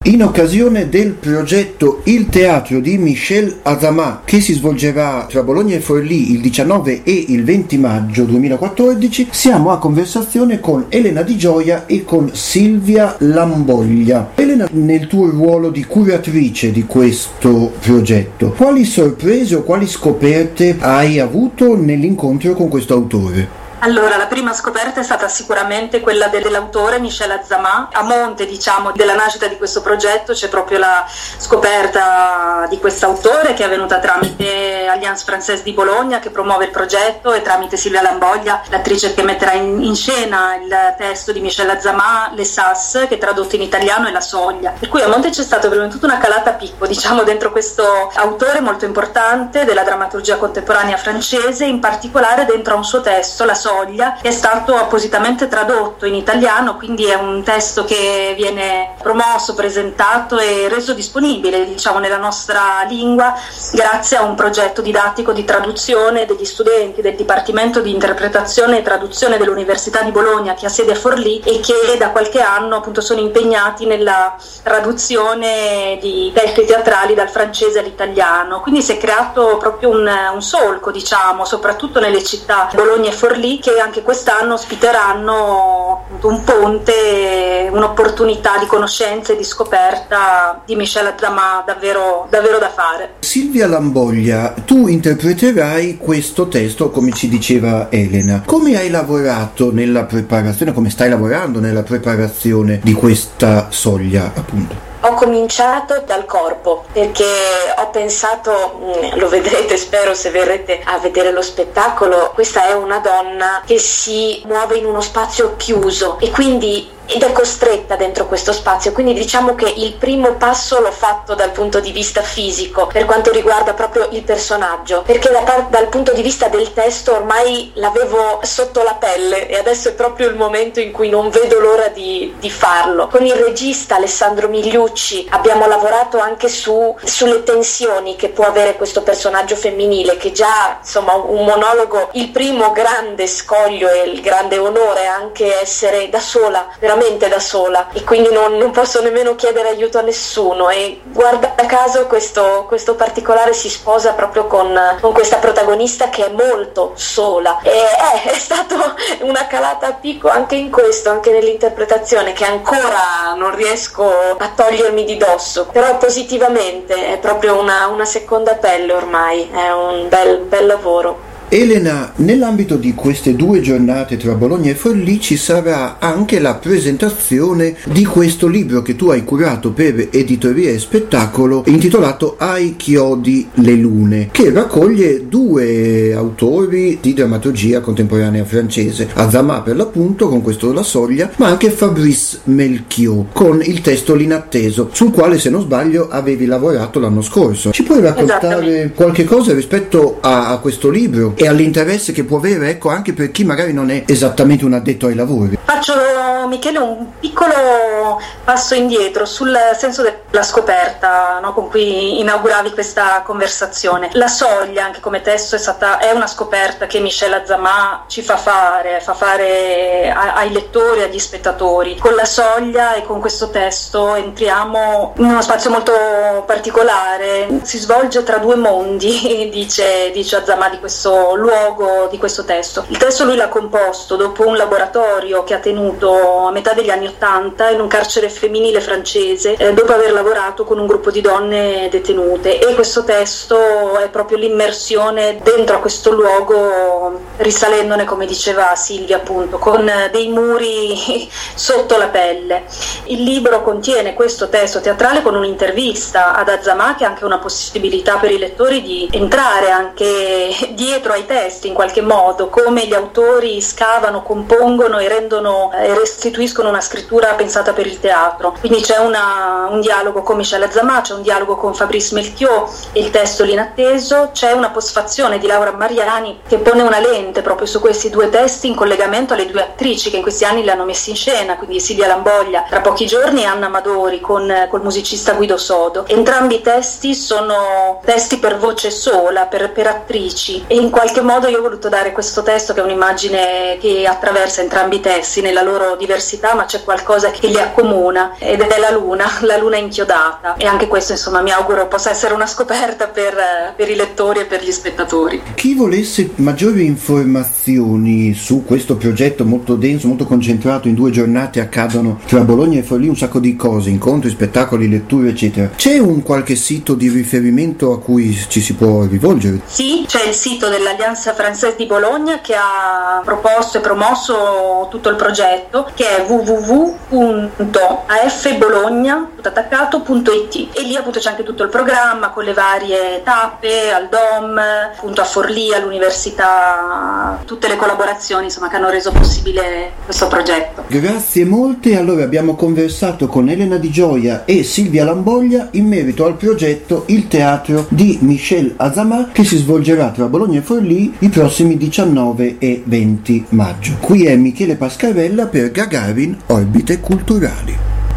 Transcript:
In occasione del progetto Il teatro di Michel Azamà, che si svolgerà tra Bologna e Forlì il 19 e il 20 maggio 2014, siamo a conversazione con Elena Di Gioia e con Silvia Lamboglia. Elena, nel tuo ruolo di curatrice di questo progetto, quali sorprese o quali scoperte hai avuto nell'incontro con questo autore? Allora, la prima scoperta è stata sicuramente quella dell'autore Michel Azamà. A monte, della nascita di questo progetto c'è proprio la scoperta di quest'autore, che è avvenuta tramite Alliance Française di Bologna, che promuove il progetto, e tramite Silvia Lamboglia, l'attrice che metterà in scena il testo di Michel Azamà, Le Sas, che tradotto in italiano è La Soglia. Per cui a monte c'è stata veramente tutta una calata a picco, dentro questo autore molto importante della drammaturgia contemporanea francese, in particolare dentro a un suo testo, La Soglia, che è stato appositamente tradotto in italiano, quindi è un testo che viene promosso, presentato e reso disponibile nella nostra lingua grazie a un progetto didattico di traduzione degli studenti del Dipartimento di Interpretazione e Traduzione dell'Università di Bologna, che ha sede a Forlì e che da qualche anno appunto sono impegnati nella traduzione di testi teatrali dal francese all'italiano. Quindi si è creato proprio un solco, soprattutto nelle città Bologna e Forlì, che anche quest'anno ospiteranno un ponte, un'opportunità di conoscenza e di scoperta di Michel Azamà davvero da fare. Silvia Lamboglia, tu interpreterai questo testo, come ci diceva Elena. Come hai lavorato nella preparazione, come stai lavorando nella preparazione di questa soglia, appunto? Ho cominciato dal corpo, perché ho pensato, lo vedrete spero se verrete a vedere lo spettacolo, questa è una donna che si muove in uno spazio chiuso ed è costretta dentro questo spazio, quindi diciamo che il primo passo l'ho fatto dal punto di vista fisico, per quanto riguarda proprio il personaggio, perché dal punto di vista del testo ormai l'avevo sotto la pelle e adesso è proprio il momento in cui non vedo l'ora di farlo. Con il regista Alessandro Migliucci abbiamo lavorato anche sulle tensioni che può avere questo personaggio femminile, che già un monologo, il primo grande scoglio e il grande onore anche essere da sola, veramente da sola, e quindi non posso nemmeno chiedere aiuto a nessuno, e guarda caso questo particolare si sposa proprio con questa protagonista che è molto sola, e è stato una calata a picco anche in questo, anche nell'interpretazione, che ancora non riesco a togliermi di dosso, però positivamente è proprio una seconda pelle ormai, è un bel lavoro. Elena, nell'ambito di queste 2 giornate tra Bologna e Forlì ci sarà anche la presentazione di questo libro che tu hai curato per Editoria e Spettacolo, intitolato Ai chiodi le lune, che raccoglie 2 autori di drammaturgia contemporanea francese, Azamà per l'appunto con questo La Soglia, ma anche Fabrice Melchior con il testo L'inatteso, sul quale, se non sbaglio, avevi lavorato l'anno scorso. Ci puoi raccontare qualche cosa rispetto a questo libro e all'interesse che può avere, anche per chi magari non è esattamente un addetto ai lavori? Faccio, Michele, un piccolo passo indietro sul senso della scoperta, no, con cui inauguravi questa conversazione. La Soglia, anche come testo, è una scoperta che Michel Azamà ci fa fare ai lettori, agli spettatori. Con La Soglia e con questo testo entriamo in uno spazio molto particolare, si svolge tra 2 mondi, dice Azamà di questo luogo, di questo testo. Il testo lui l'ha composto dopo un laboratorio che ha tenuto a metà degli anni '80 in un carcere femminile francese, dopo aver lavorato con un gruppo di donne detenute, e questo testo è proprio l'immersione dentro a questo luogo, risalendone, come diceva Silvia, appunto, con dei muri sotto la pelle. Il libro contiene questo testo teatrale con un'intervista ad Azamà, che è anche una possibilità per i lettori di entrare anche dietro ai testi in qualche modo, come gli autori scavano, compongono e restituiscono una scrittura pensata per il teatro. Quindi c'è un dialogo con Michel Azamà, c'è un dialogo con Fabrice Melchior e il testo L'inatteso, c'è una postfazione di Laura Mariani che pone una lente proprio su questi 2 testi in collegamento alle 2 attrici che in questi anni li hanno messi in scena, quindi Silvia Lamboglia tra pochi giorni e Anna Amadori col musicista Guido Sodo. Entrambi i testi sono testi per voce sola, per attrici, e in qualche modo io ho voluto dare questo testo, che è un'immagine che attraversa entrambi i testi nella loro diversità diversità, ma c'è qualcosa che li accomuna ed è la luna inchiodata, e anche questo insomma mi auguro possa essere una scoperta per i lettori e per gli spettatori. Chi volesse maggiori informazioni su questo progetto molto denso, molto concentrato, in 2 giornate accadono tra Bologna e Forlì un sacco di cose, incontri, spettacoli, letture eccetera, c'è un qualche sito di riferimento a cui ci si può rivolgere? Sì, c'è il sito dell'Alliance Française di Bologna che ha proposto e promosso tutto il progetto, che è www.afbologna.it, e lì appunto c'è anche tutto il programma con le varie tappe al DOM, appunto a Forlì, all'università, tutte le collaborazioni insomma che hanno reso possibile questo progetto. Grazie molte. Allora abbiamo conversato con Elena Di Gioia e Silvia Lamboglia in merito al progetto Il Teatro di Michel Azamà, che si svolgerà tra Bologna e Forlì i prossimi 19 e 20 maggio. Qui è Michele Pascarella per Gagarin Orbite Culturali.